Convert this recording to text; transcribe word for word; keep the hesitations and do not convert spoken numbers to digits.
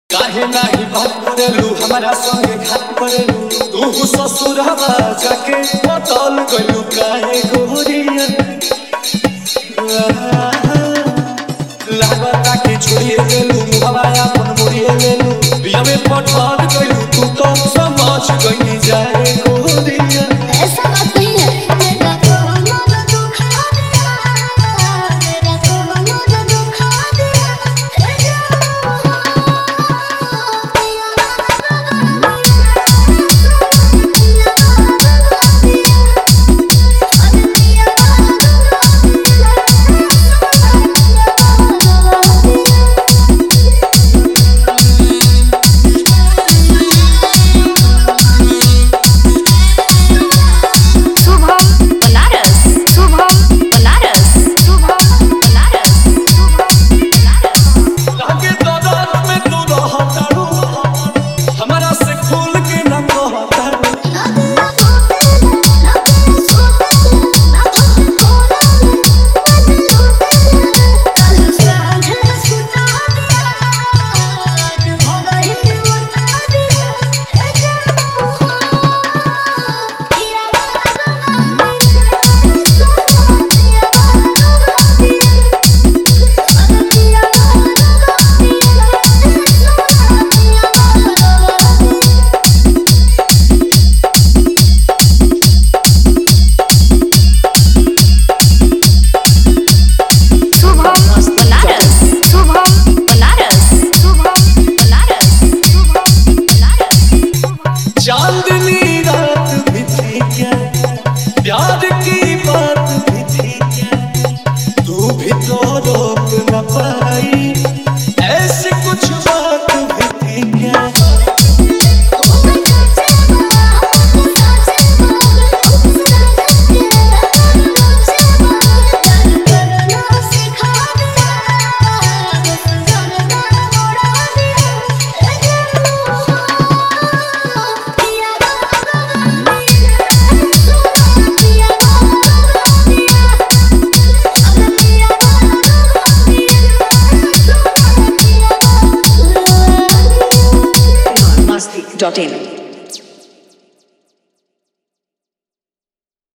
काहे नाही बात करेलू हमारा संगे घात करेलू तू ससुरवा जाके बदल गइलू काहे गोरिया लागता के छोड़िए देलू मुहवाया अपन मोड़िए लेलू बिया में पठान गइलू तू तो समझ गइनी जाए गोरिया ऐसा बात नहीं है मेरा तो मन दुखा दिया मेरा तो मन दुखा दिया चांदनी रात भी थी क्या प्यार की बात भी थी क्या तू भी तो रोक न पाई ऐसी कुछ बात भी थी क्या dot in